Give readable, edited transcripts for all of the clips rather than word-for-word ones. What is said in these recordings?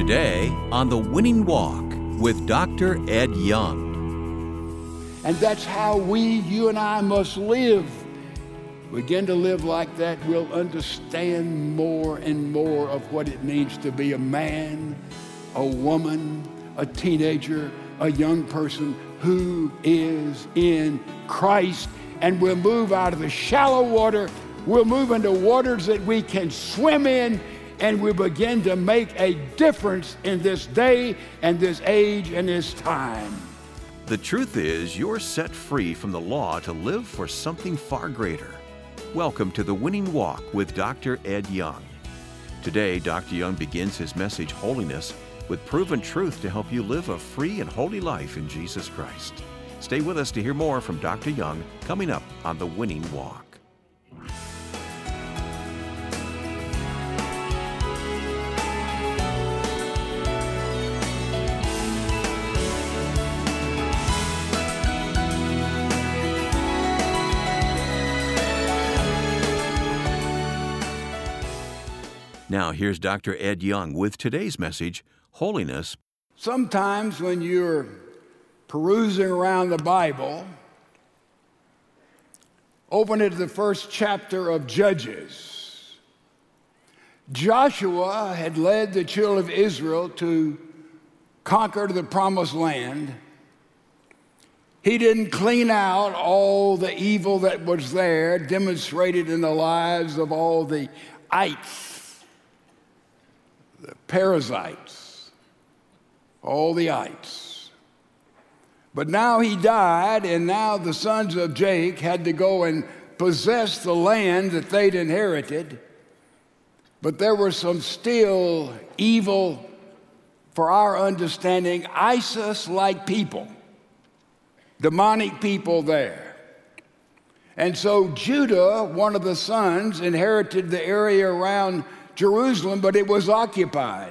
Today on The Winning Walk with Dr. Ed Young. And that's how you and I must live. Begin to live like that, we'll understand more and more of what it means to be a man, a woman, a teenager, a young person who is in Christ. And we'll move out of the shallow water, we'll move into waters that we can swim in, and we begin to make a difference in this day and this age and this time. The truth is, you're set free from the law to live for something far greater. Welcome to The Winning Walk with Dr. Ed Young. Today, Dr. Young begins his message, Holiness, with proven truth to help you live a free and holy life in Jesus Christ. Stay with us to hear more from Dr. Young coming up on The Winning Walk. Now, here's Dr. Ed Young with today's message, Holiness. Sometimes when you're perusing around the Bible, open it to the first chapter of Judges. Joshua had led the children of Israel to conquer the promised land. He didn't clean out all the evil that was there, demonstrated in the lives of all the ites, the parasites, all the ites. But now he died, and now the sons of Jake had to go and possess the land that they'd inherited. But there were some still evil, for our understanding, ISIS-like people, demonic people there. And so Judah, one of the sons, inherited the area around Jerusalem, but it was occupied.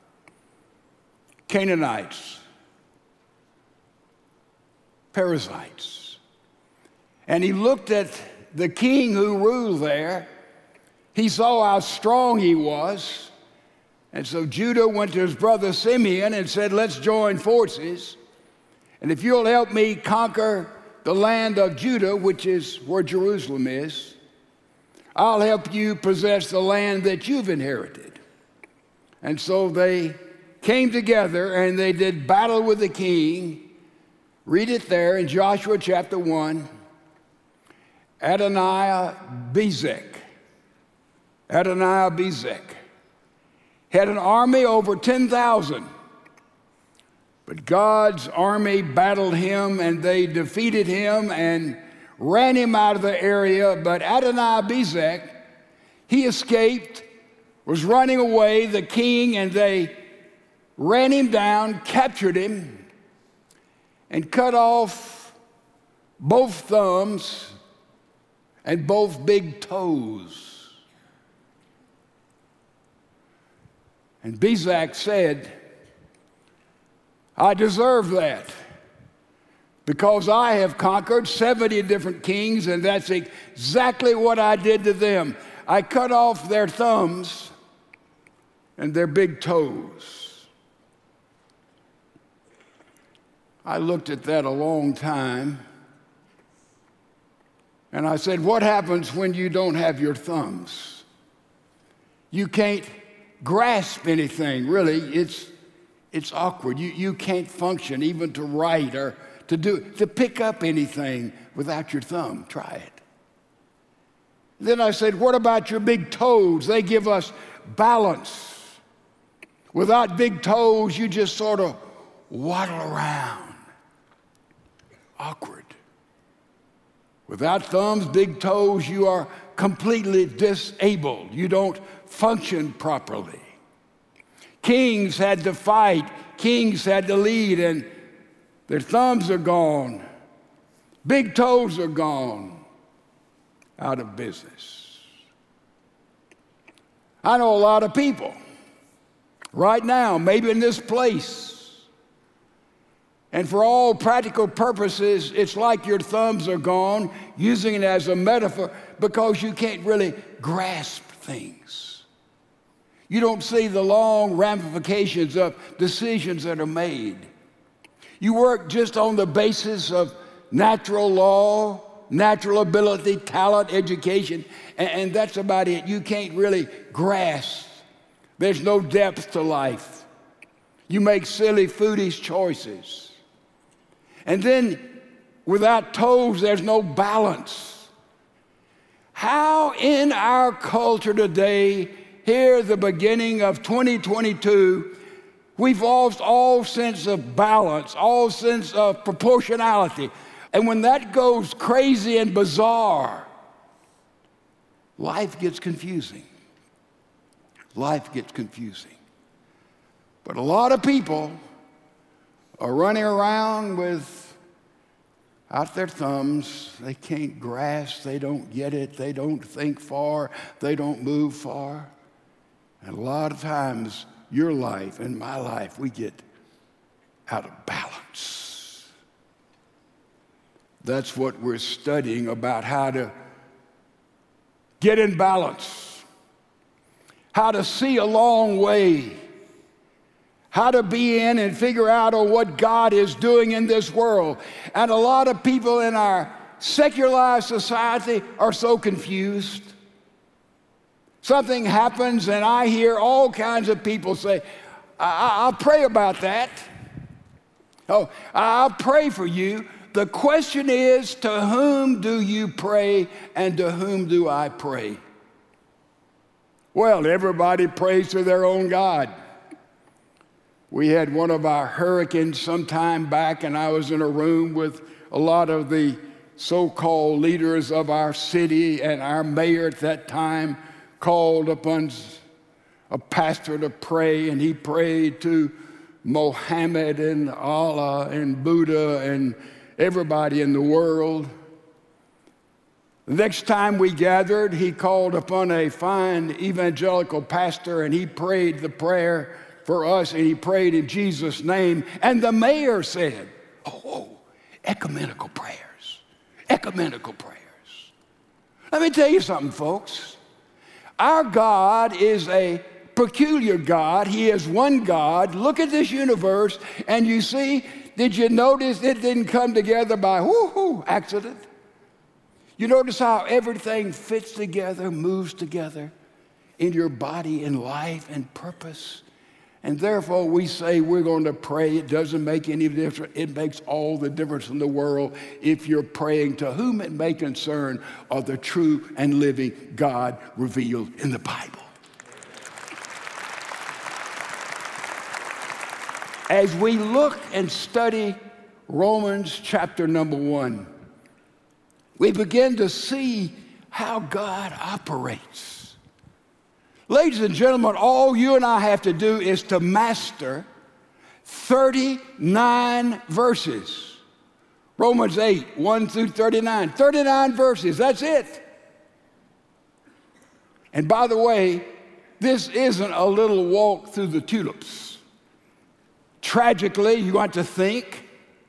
Canaanites, parasites. And he looked at the king who ruled there. He saw how strong he was. And so Judah went to his brother Simeon and said, let's join forces. And if you'll help me conquer the land of Judah, which is where Jerusalem is, I'll help you possess the land that you've inherited. And so they came together and they did battle with the king. Read it there in Joshua chapter 1. Adonai-Bezek had an army over 10,000. But God's army battled him, and they defeated him and ran him out of the area. But Adonai-Bezek, he escaped, was running away, the king, and they ran him down, captured him, and cut off both thumbs and both big toes. And Bezek said, I deserve that, because I have conquered 70 different kings, and that's exactly what I did to them. I cut off their thumbs and their big toes. I looked at that a long time, and I said, what happens when you don't have your thumbs? You can't grasp anything, really. It's awkward. You can't function even to write or to pick up anything without your thumb. Try it. Then I said, what about your big toes? They give us balance. Without big toes, you just sort of waddle around. Awkward. Without thumbs, big toes, you are completely disabled. You don't function properly. Kings had to fight. Kings had to lead, and their thumbs are gone. Big toes are gone. Out of business. I know a lot of people right now, maybe in this place, and for all practical purposes, it's like your thumbs are gone, using it as a metaphor, because you can't really grasp things. You don't see the long ramifications of decisions that are made. You work just on the basis of natural law, natural ability, talent, education, and that's about it. You can't really grasp. There's no depth to life. You make silly, foolish choices. And then without toes, there's no balance. How in our culture today, here the beginning of 2022, we've lost all sense of balance, all sense of proportionality. And when that goes crazy and bizarre, life gets confusing. Life gets confusing. But a lot of people are running around without their thumbs. They can't grasp, they don't get it, they don't think far, they don't move far. And a lot of times, your life and my life, we get out of balance. That's what we're studying about, how to get in balance, how to see a long way, how to be in and figure out on what God is doing in this world. And a lot of people in our secularized society are so confused. Something happens and I hear all kinds of people say, I'll pray about that. Oh, I'll pray for you. The question is, to whom do you pray and to whom do I pray? Well, everybody prays to their own God. We had one of our hurricanes some time back, and I was in a room with a lot of the so-called leaders of our city, and our mayor at that time called upon a pastor to pray, and he prayed to Mohammed and Allah and Buddha and everybody in the world. The next time we gathered, he called upon a fine evangelical pastor, and he prayed the prayer for us, and he prayed in Jesus' name. And the mayor said, ecumenical prayers, ecumenical prayers. Let me tell you something, folks. Our God is a peculiar God. He is one God. Look at this universe, and you see, did you notice it didn't come together by accident? You notice how everything fits together, moves together in your body, in life, and purpose. And therefore, we say we're going to pray. It doesn't make any difference. It makes all the difference in the world if you're praying to whom it may concern, or the true and living God revealed in the Bible. As we look and study Romans chapter number 1, we begin to see how God operates. Ladies and gentlemen, all you and I have to do is to master 39 verses. Romans 8, 1 through 39. 39 verses, that's it. And by the way, this isn't a little walk through the tulips. Tragically, you want to think,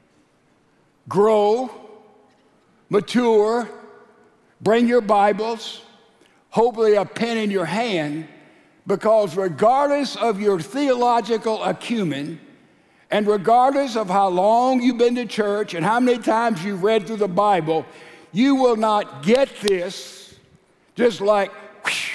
grow, mature, bring your Bibles, hopefully a pen in your hand, because regardless of your theological acumen, and regardless of how long you've been to church and how many times you've read through the Bible, you will not get this just like, whew.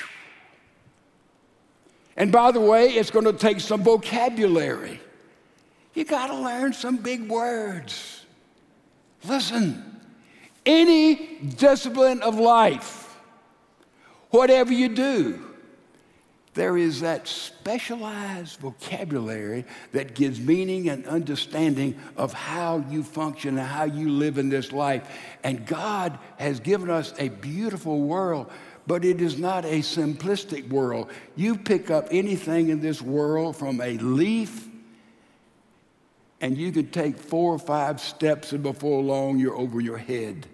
And by the way, it's going to take some vocabulary. You got to learn some big words. Listen, any discipline of life, whatever you do, there is that specialized vocabulary that gives meaning and understanding of how you function and how you live in this life. And God has given us a beautiful world, but it is not a simplistic world. You pick up anything in this world from a leaf, and you can take 4 or 5 steps, and before long, you're over your head.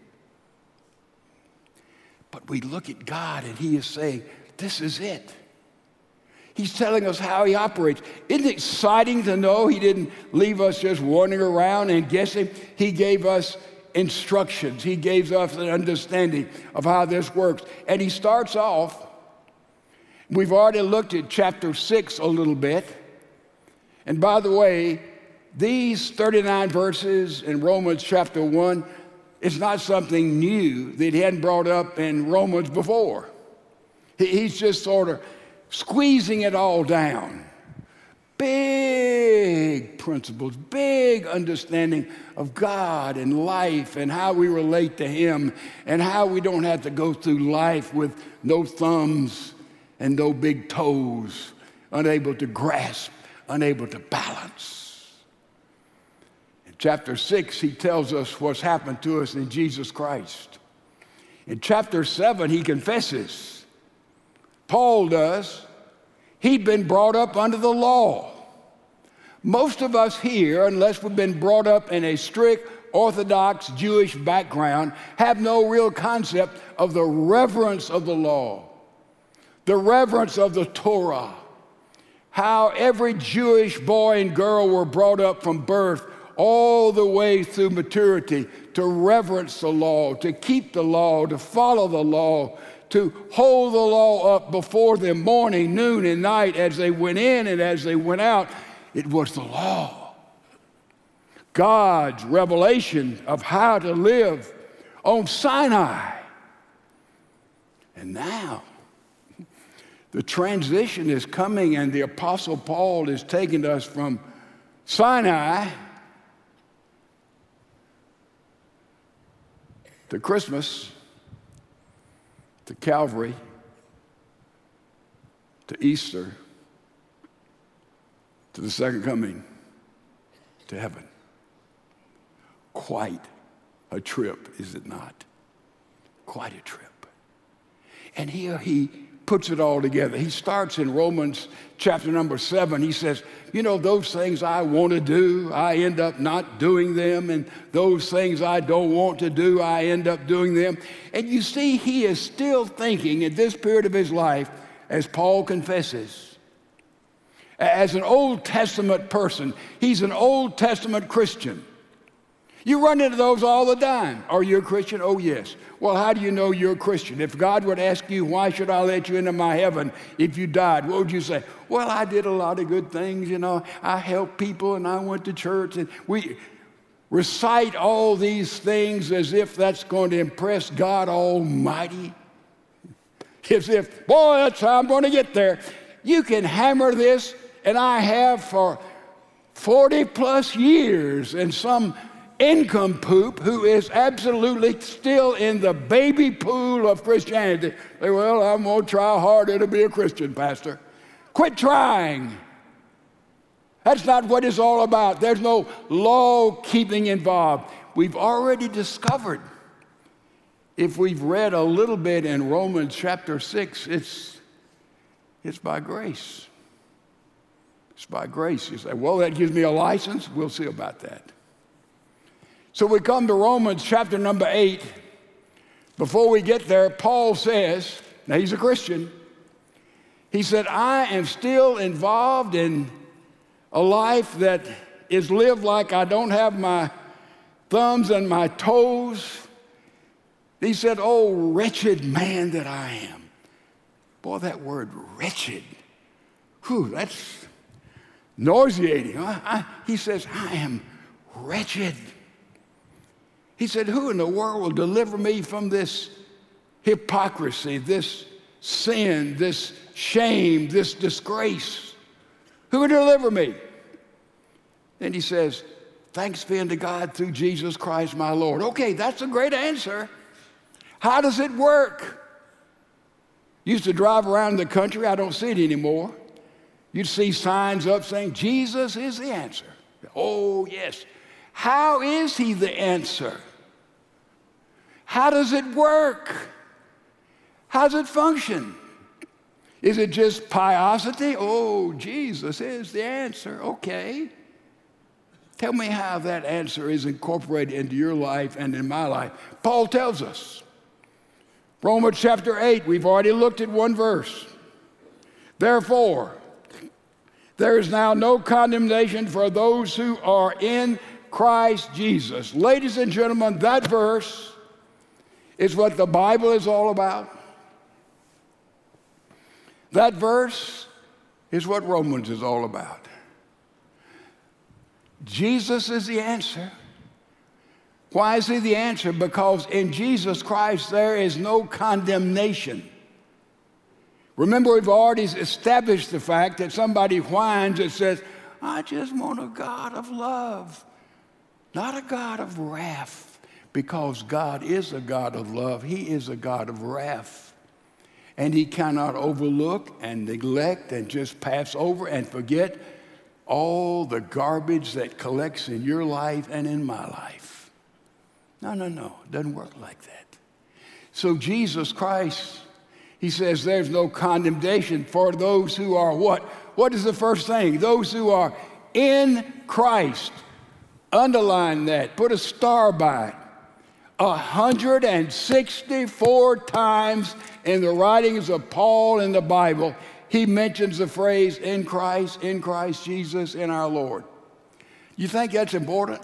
But we look at God, and He is saying, this is it. He's telling us how He operates. Isn't it exciting to know He didn't leave us just wandering around and guessing? He gave us instructions. He gave us an understanding of how this works. And He starts off, We've already looked at chapter 6 a little bit. And by the way, these 39 verses in Romans chapter 1 is not something new that he hadn't brought up in Romans before. He's just sort of squeezing it all down. Big principles, big understanding of God and life and how we relate to Him and how we don't have to go through life with no thumbs and no big toes, unable to grasp, unable to balance. In chapter 6, he tells us what's happened to us in Jesus Christ. In chapter 7, he confesses, Paul does, he'd been brought up under the law. Most of us here, unless we've been brought up in a strict Orthodox Jewish background, have no real concept of the reverence of the law, the reverence of the Torah, how every Jewish boy and girl were brought up from birth all the way through maturity to reverence the law, to keep the law, to follow the law, to hold the law up before them morning, noon, and night as they went in and as they went out. It was the law. God's revelation of how to live on Sinai. And now, the transition is coming, and the Apostle Paul is taking us from Sinai to Christmas, to Calvary, to Easter, to the second coming, to heaven. Quite a trip, is it not? Quite a trip. And here he puts it all together. He starts in Romans chapter number 7. He says, you know, those things I want to do, I end up not doing them. And those things I don't want to do, I end up doing them. And you see, he is still thinking at this period of his life, as Paul confesses, as an Old Testament person. He's an Old Testament Christian. You run into those all the time. Are you a Christian? Oh, yes. Well, how do you know you're a Christian? If God would ask you, why should I let you into my heaven if you died? What would you say? Well, I did a lot of good things, you know. I helped people and I went to church. And we recite all these things as if that's going to impress God Almighty. As if, boy, that's how I'm going to get there. You can hammer this, and I have for 40 plus years, and some nincompoop who is absolutely still in the baby pool of Christianity. Say, well, I'm going to try harder to be a Christian, Pastor. Quit trying. That's not what it's all about. There's no law-keeping involved. We've already discovered, if we've read a little bit in Romans chapter 6, it's by grace. It's by grace. You say, well, that gives me a license. We'll see about that. So we come to Romans chapter number 8. Before we get there, Paul says, now he's a Christian, he said, I am still involved in a life that is lived like I don't have my thumbs and my toes. He said, oh, wretched man that I am. Boy, that word wretched, whew, that's nauseating. He says, I am wretched. He said, who in the world will deliver me from this hypocrisy, this sin, this shame, this disgrace? Who will deliver me? Then he says, thanks be unto God through Jesus Christ my Lord. Okay, that's a great answer. How does it work? Used to drive around the country. I don't see it anymore. You'd see signs up saying, Jesus is the answer. Oh, yes. How is he the answer? How does it work? How does it function? Is it just piosity? Oh, Jesus is the answer. Okay. Tell me how that answer is incorporated into your life and in my life. Paul tells us. Romans chapter 8, we've already looked at one verse. Therefore, there is now no condemnation for those who are in Christ Jesus. Ladies and gentlemen, that verse is what the Bible is all about. That verse is what Romans is all about. Jesus is the answer. Why is he the answer? Because in Jesus Christ there is no condemnation. Remember, we've already established the fact that somebody whines and says, I just want a God of love, not a God of wrath, because God is a God of love. He is a God of wrath. And he cannot overlook and neglect and just pass over and forget all the garbage that collects in your life and in my life. No. It doesn't work like that. So Jesus Christ, he says there's no condemnation for those who are what? What is the first thing? Those who are in Christ. Underline that. Put a star by it. 164 times in the writings of Paul in the Bible, he mentions the phrase in Christ Jesus, in our Lord. You think that's important?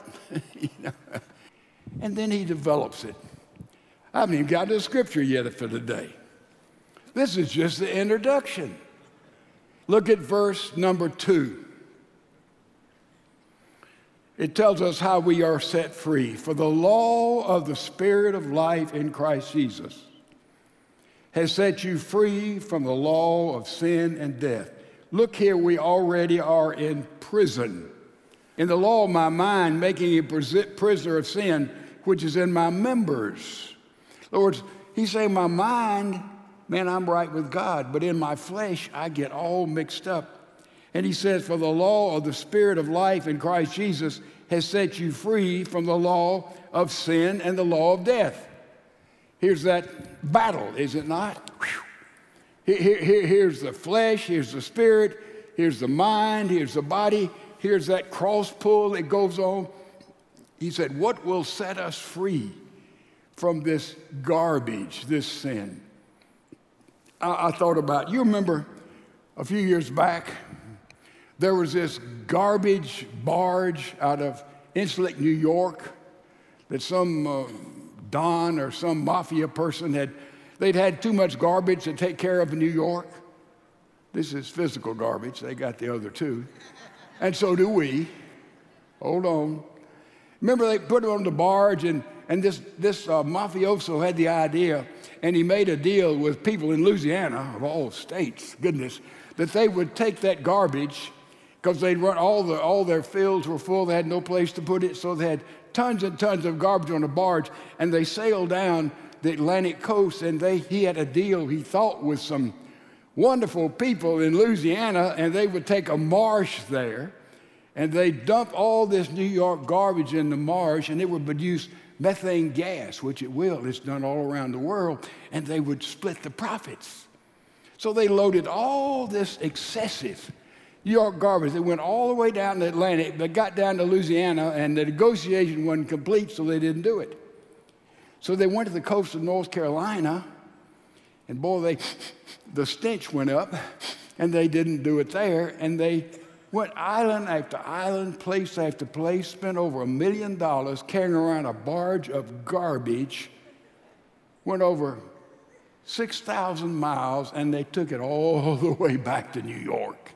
And then he develops it. I haven't even got to the scripture yet for today. This is just the introduction. Look at verse number 2. It tells us how we are set free. For the law of the Spirit of life in Christ Jesus has set you free from the law of sin and death. Look here, we already are in prison. In the law of my mind, making a prisoner of sin, which is in my members. In other words, he's saying my mind, man, I'm right with God, but in my flesh, I get all mixed up. And he says, for the law of the Spirit of life in Christ Jesus has set you free from the law of sin and the law of death. Here's that battle, is it not? Here's the flesh, here's the spirit, here's the mind, here's the body, here's that cross pull that goes on. He said, what will set us free from this garbage, this sin? I thought about, you remember a few years back, there was this garbage barge out of Inclik, New York, that some Don or some mafia person they'd had too much garbage to take care of in New York. This is physical garbage. They got the other two. And so do we. Hold on. Remember, they put it on the barge, and this mafioso had the idea, and he made a deal with people in Louisiana, of all states, goodness, that they would take that garbage, because they'd run all their fields were full, they had no place to put it, so they had tons and tons of garbage on a barge, and they sailed down the Atlantic coast, and he had a deal, he thought, with some wonderful people in Louisiana, and they would take a marsh there, and they'd dump all this New York garbage in the marsh, and it would produce methane gas, which it will. It's done all around the world, and they would split the profits. So they loaded all this excessive New York garbage. They went all the way down the Atlantic. They got down to Louisiana, and the negotiation wasn't complete, so they didn't do it. So they went to the coast of North Carolina, and boy, the stench went up, and they didn't do it there, and they went island after island, place after place, spent over $1 million carrying around a barge of garbage, went over 6,000 miles, and they took it all the way back to New York.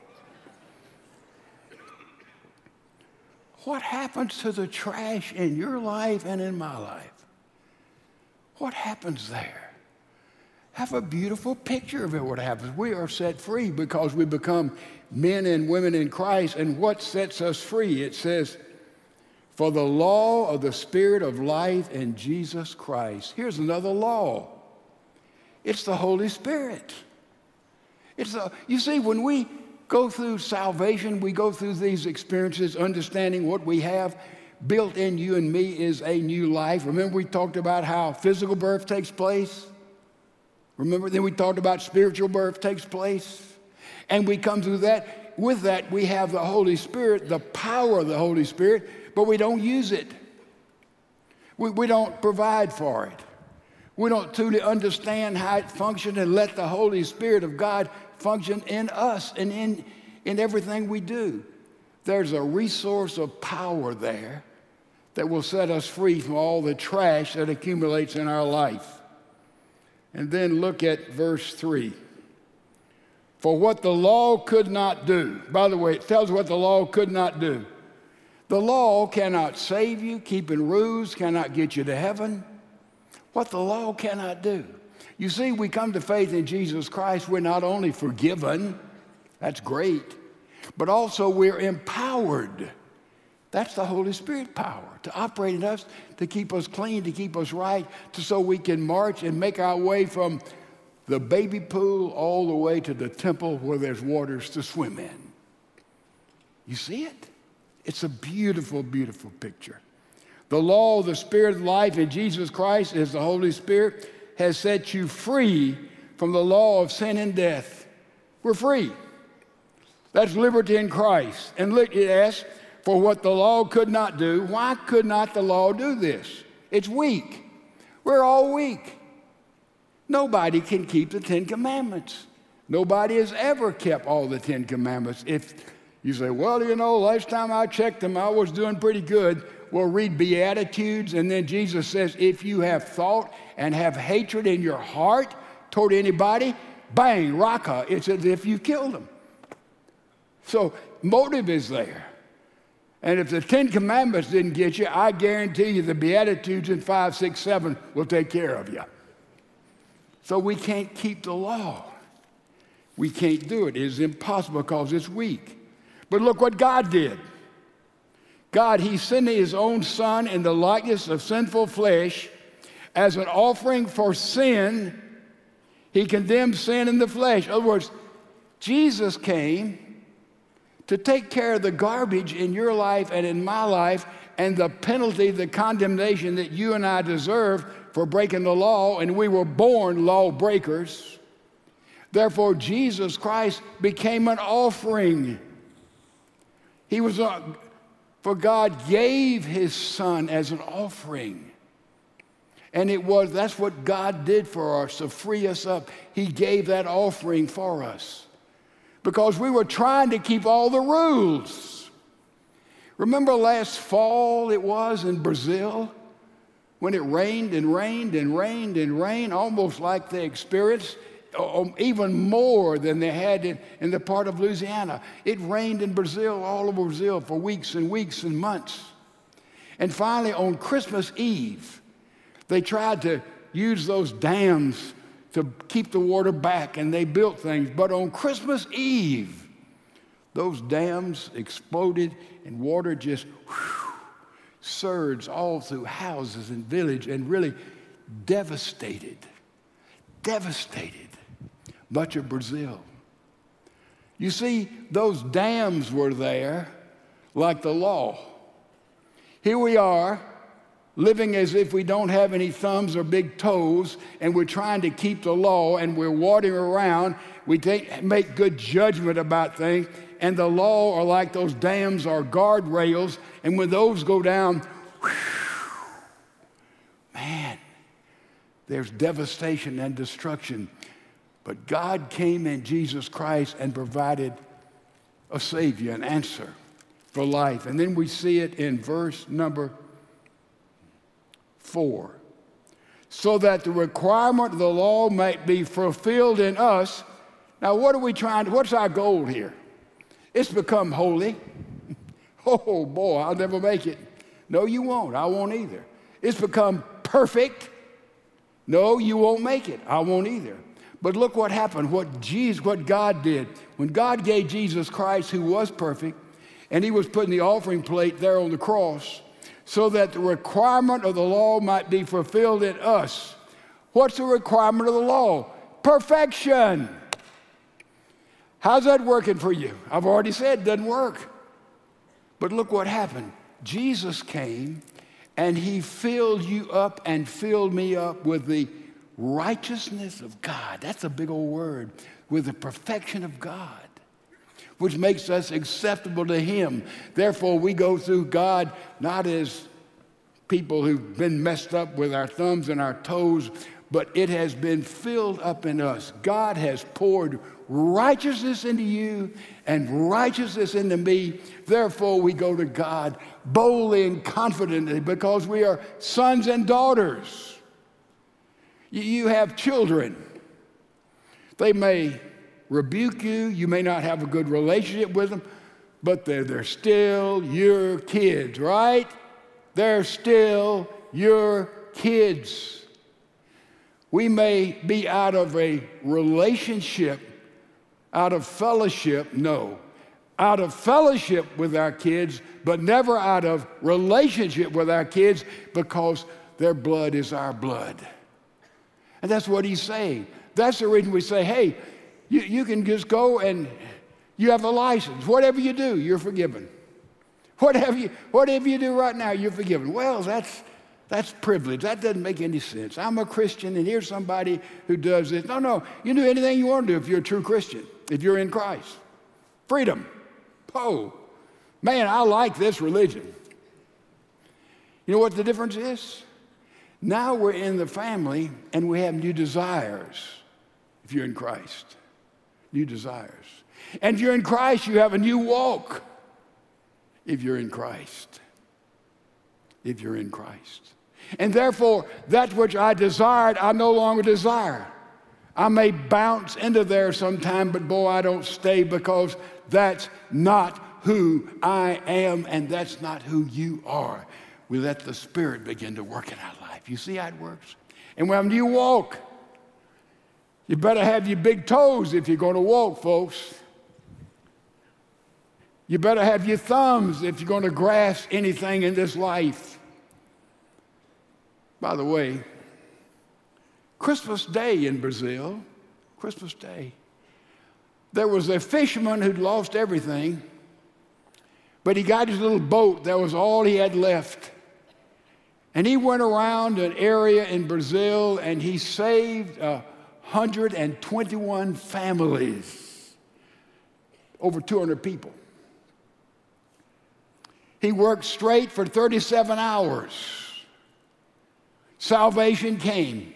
What happens to the trash in your life and in my life? What happens there? Have a beautiful picture of it, what happens. We are set free because we become men and women in Christ. And what sets us free? It says, for the law of the Spirit of life in Jesus Christ. Here's another law. It's the Holy Spirit. You see, when we go through salvation, we go through these experiences, understanding what we have built in you and me is a new life. Remember, we talked about how physical birth takes place? Remember, then we talked about spiritual birth takes place. And we come through that. With that, we have the Holy Spirit, the power of the Holy Spirit, but we don't use it. We don't provide for it. We don't truly understand how it functions and let the Holy Spirit of God function in us and in everything we do. There's a resource of power there that will set us free from all the trash that accumulates in our life. And then look at verse 3. for what the law could not do. By the way, it tells what the law could not do. The law cannot save you. Keeping rules cannot get you to heaven. What the law cannot do. You see, we come to faith in Jesus Christ, we're not only forgiven, that's great, but also we're empowered. That's the Holy Spirit power to operate in us, to keep us clean, to keep us right, so we can march and make our way from the baby pool all the way to the temple where there's waters to swim in. You see it? It's a beautiful, beautiful picture. The law of the Spirit of life in Jesus Christ, as the Holy Spirit, has set you free from the law of sin and death. We're free. That's liberty in Christ. And look, it asks, for what the law could not do. Why could not the law do this? It's weak. We're all weak. Nobody can keep the Ten Commandments. Nobody has ever kept all the Ten Commandments. If you say, well, you know, last time I checked them, I was doing pretty good. Well, read Beatitudes, and then Jesus says, if you have thought and have hatred in your heart toward anybody, bang, raka, it's as if you killed them. So motive is there. And if the Ten Commandments didn't get you, I guarantee you the Beatitudes in 5, 6, 7 will take care of you. So we can't keep the law. We can't do it. It is impossible because it's weak. But look what God did. God, he sent his own Son in the likeness of sinful flesh as an offering for sin. He condemned sin in the flesh. In other words, Jesus came to take care of the garbage in your life and in my life and the penalty, the condemnation that you and I deserve for breaking the law, and we were born lawbreakers. Therefore, Jesus Christ became an offering. He was for God gave his Son as an offering. And that's what God did for us, to free us up. He gave that offering for us because we were trying to keep all the rules. Remember last fall it was in Brazil when it rained and rained and rained and rained, almost like they experienced even more than they had in the part of Louisiana. It rained in Brazil, all over Brazil, for weeks and weeks and months. And finally, on Christmas Eve, they tried to use those dams to keep the water back, and they built things. But on Christmas Eve, those dams exploded, and water just surged all through houses and village and really devastated much of Brazil. You see, those dams were there like the law. Here we are, living as if we don't have any thumbs or big toes, and we're trying to keep the law, and we're wandering around. We make good judgment about things, and the law are like those dams or guardrails, and when those go down, man, there's devastation and destruction. But God came in Jesus Christ and provided a Savior, an answer for life. And then we see it in verse number 4. So that the requirement of the law might be fulfilled in us. Now, what's our goal here? It's become holy. Oh, boy, I'll never make it. No, you won't. I won't either. It's become perfect. No, you won't make it. I won't either. But look what happened, what God did. When God gave Jesus Christ, who was perfect, and he was putting the offering plate there on the cross, so that the requirement of the law might be fulfilled in us. What's the requirement of the law? Perfection. How's that working for you? I've already said it doesn't work. But look what happened. Jesus came, and he filled you up and filled me up with the righteousness of God. That's a big old word. With the perfection of God, which makes us acceptable to him. Therefore, we go through God not as people who've been messed up with our thumbs and our toes, but it has been filled up in us. God has poured righteousness into you and righteousness into me. Therefore, we go to God boldly and confidently because we are sons and daughters. You have children. They may rebuke you. You may not have a good relationship with them, but they're still your kids, right? They're still your kids. We may be out of a relationship, out of fellowship, out of fellowship with our kids, but never out of relationship with our kids, because their blood is our blood. And that's what he's saying. That's the reason we say, hey, you can just go and you have a license. Whatever you do, you're forgiven. Whatever you do right now, you're forgiven. Well, that's privilege. That doesn't make any sense. I'm a Christian, and here's somebody who does this. No, you can do anything you want to do if you're a true Christian, if you're in Christ. Freedom. Oh, man, I like this religion. You know what the difference is? Now we're in the family, and we have new desires if you're in Christ. New desires. And if you're in Christ, you have a new walk if you're in Christ. If you're in Christ. And therefore, that which I desired, I no longer desire. I may bounce into there sometime, but boy, I don't stay, because that's not who I am, and that's not who you are. We let the Spirit begin to work in our life. You see how it works? And when you walk, you better have your big toes if you're going to walk, folks. You better have your thumbs if you're going to grasp anything in this life. By the way, Christmas Day in Brazil, Christmas Day, there was a fisherman who'd lost everything, but he got his little boat. That was all he had left. And he went around an area in Brazil, and he saved 121 families, over 200 people. He worked straight for 37 hours. Salvation came.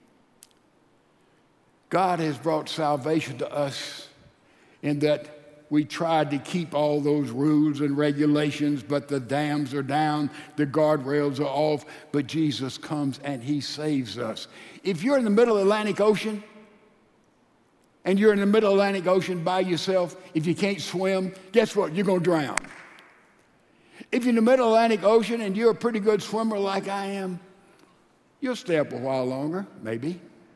God has brought salvation to us in that we tried to keep all those rules and regulations, but the dams are down, the guardrails are off, but Jesus comes and he saves us. If you're in the middle of the Atlantic Ocean, and you're in the middle of the Atlantic Ocean by yourself, if you can't swim, guess what? You're going to drown. If you're in the middle of the Atlantic Ocean and you're a pretty good swimmer like I am, you'll stay up a while longer, maybe.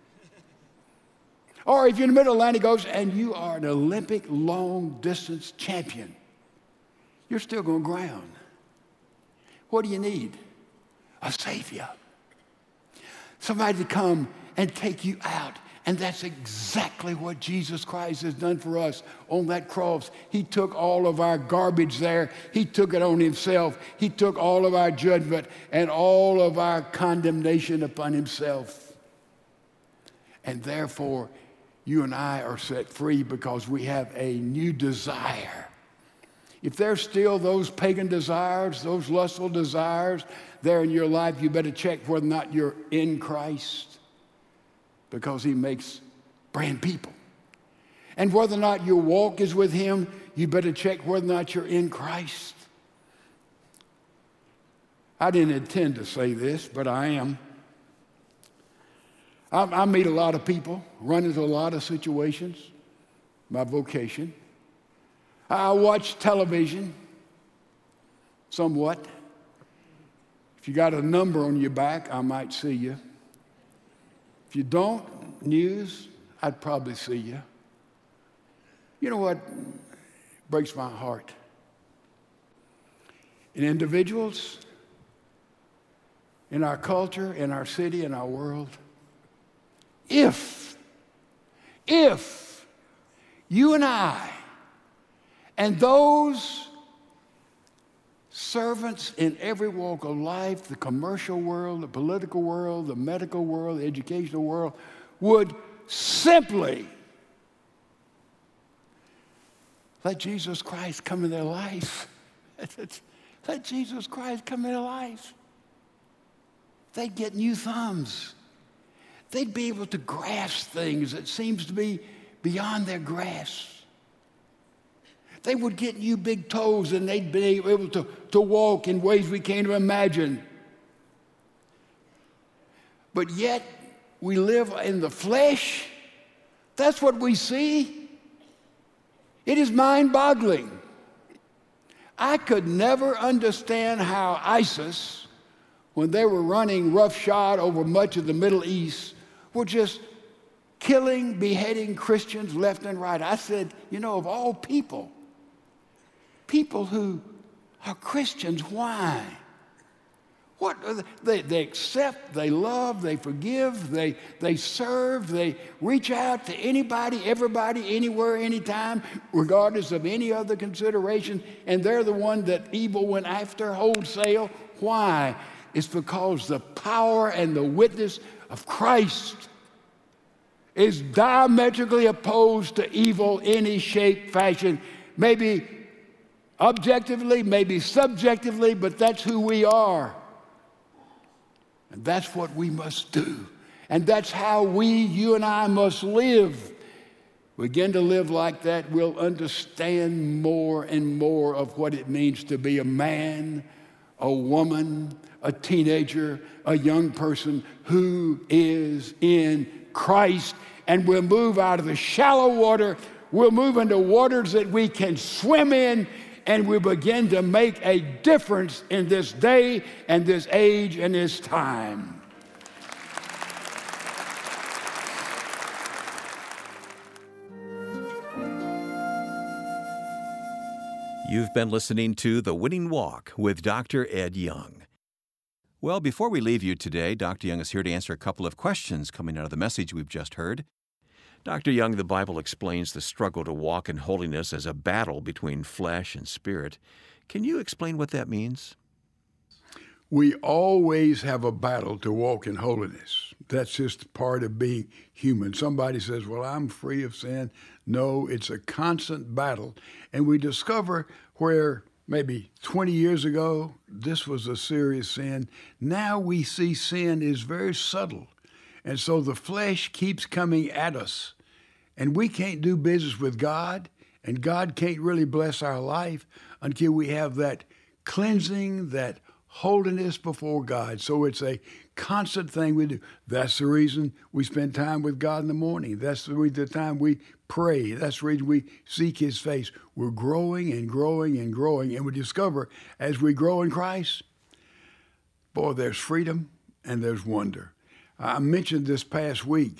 Or if you're in the middle of the Atlantic Ocean and you are an Olympic long-distance champion, you're still going to drown. What do you need? A Savior. Somebody to come and take you out. And that's exactly what Jesus Christ has done for us on that cross. He took all of our garbage there. He took it on himself. He took all of our judgment and all of our condemnation upon himself. And therefore, you and I are set free because we have a new desire. If there's still those pagan desires, those lustful desires there in your life, you better check whether or not you're in Christ, because he makes brand people. And whether or not your walk is with him, you better check whether or not you're in Christ. I didn't intend to say this, but I am. I meet a lot of people, run into a lot of situations, my vocation. I watch television somewhat. If you got a number on your back, I might see you. If you don't, news, I'd probably see you. You know what breaks my heart? In individuals, in our culture, in our city, in our world, if you and I and those servants in every walk of life, the commercial world, the political world, the medical world, the educational world, would simply let Jesus Christ come in their life. Let Jesus Christ come in their life. They'd get new thumbs. They'd be able to grasp things that seems to be beyond their grasp. They would get new big toes, and they'd be able to walk in ways we can't even imagine. But yet, we live in the flesh. That's what we see. It is mind-boggling. I could never understand how ISIS, when they were running roughshod over much of the Middle East, were just killing, beheading Christians left and right. I said, you know, of all people who are Christians, why? What they accept, they love, they forgive, they serve, they reach out to anybody, everybody, anywhere, anytime, regardless of any other consideration, and they're the one that evil went after wholesale. Why? It's because the power and the witness of Christ is diametrically opposed to evil, any shape, fashion, maybe objectively, maybe subjectively, but that's who we are. And that's what we must do. And that's how you and I must live. Begin to live like that, we'll understand more and more of what it means to be a man, a woman, a teenager, a young person who is in Christ. And we'll move out of the shallow water. We'll move into waters that we can swim in, and we begin to make a difference in this day and this age and this time. You've been listening to The Winning Walk with Dr. Ed Young. Well, before we leave you today, Dr. Young is here to answer a couple of questions coming out of the message we've just heard. Dr. Young, the Bible explains the struggle to walk in holiness as a battle between flesh and spirit. Can you explain what that means? We always have a battle to walk in holiness. That's just part of being human. Somebody says, well, I'm free of sin. No, it's a constant battle. And we discover where maybe 20 years ago, this was a serious sin. Now we see sin is very subtle. And so the flesh keeps coming at us. And we can't do business with God, and God can't really bless our life until we have that cleansing, that holiness before God. So it's a constant thing we do. That's the reason we spend time with God in the morning. That's the time we pray. That's the reason we seek His face. We're growing and growing and growing, and we discover as we grow in Christ, boy, there's freedom and there's wonder. I mentioned this past week,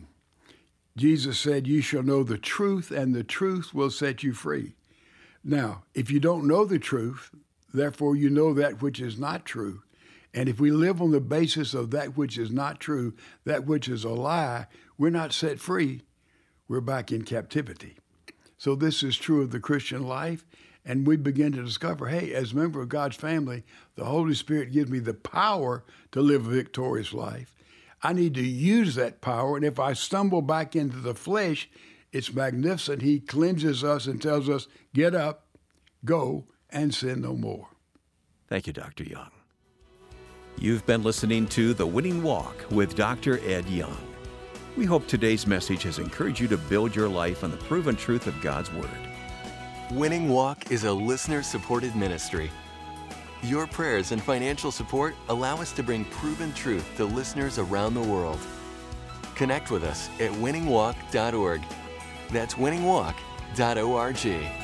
Jesus said, you shall know the truth, and the truth will set you free. Now, if you don't know the truth, therefore you know that which is not true. And if we live on the basis of that which is not true, that which is a lie, we're not set free. We're back in captivity. So this is true of the Christian life. And we begin to discover, hey, as a member of God's family, the Holy Spirit gives me the power to live a victorious life. I need to use that power, and if I stumble back into the flesh, it's magnificent. He cleanses us and tells us, get up, go, and sin no more. Thank you, Dr. Young. You've been listening to The Winning Walk with Dr. Ed Young. We hope today's message has encouraged you to build your life on the proven truth of God's Word. Winning Walk is a listener-supported ministry. Your prayers and financial support allow us to bring proven truth to listeners around the world. Connect with us at winningwalk.org. That's winningwalk.org.